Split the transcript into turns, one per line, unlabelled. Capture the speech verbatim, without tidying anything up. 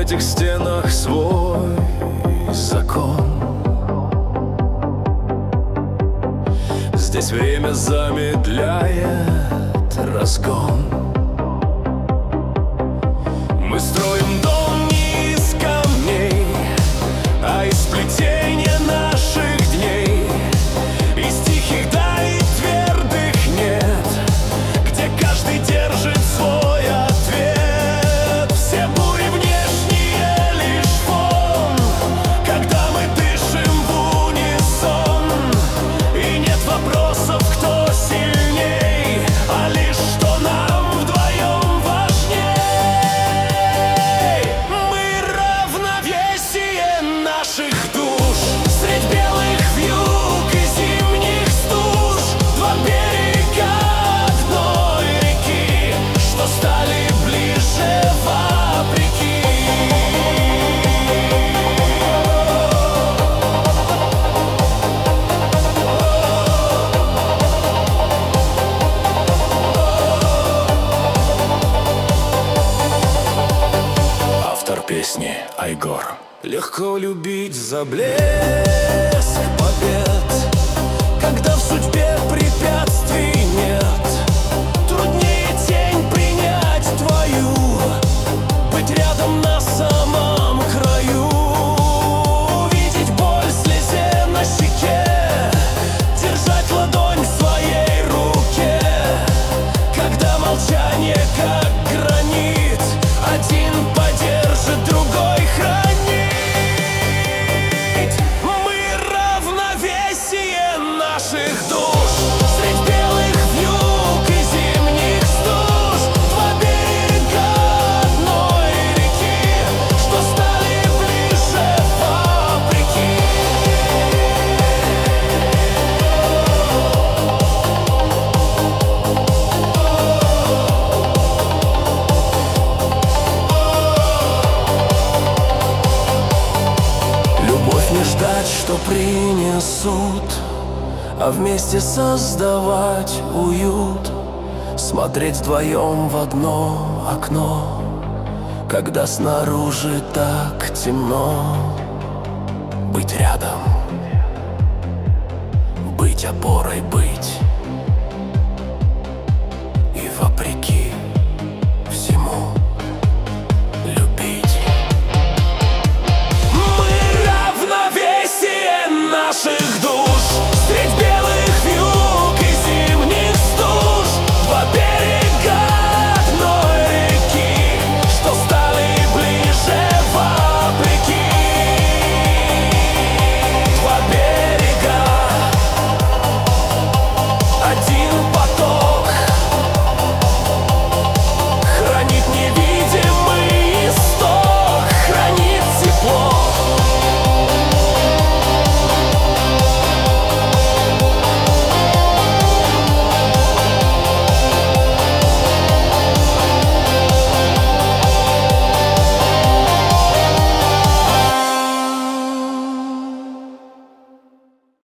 этих стенах свой закон. Здесь время замедляет разгон. Мы строим дом не из камней, а из сплетения наших дней, из тихих да и твердых нет, где каждый держит свой ответ. Все бури внешние лишь фон, когда мы дышим в унисон. И нет вопросов, кто сильней, а лишь что нам вдвоем важней. Мы равновесие наших душ средь белых вьюг и зимних стуж. Два берега одной реки, что стали ближе вопреки. Автор песни Айгор. Легко любить за блеск побед, когда в судьбе препятствий нет. Труднее тень принять твою, быть рядом на самом краю, видеть боль в слезе на щеке, держать ладонь в своей руке, когда молчание как гранит, один поддержит, другой хранит. Мы равновесие наших душ средь белых вьюг и зимних стуж. Два берега одной реки, что стали ближе вопреки. Любовь не ждать, что принесут, а вместе создавать уют. Смотреть вдвоем в одно окно, когда снаружи так темно. Быть рядом, быть опорой, быть и вопреки.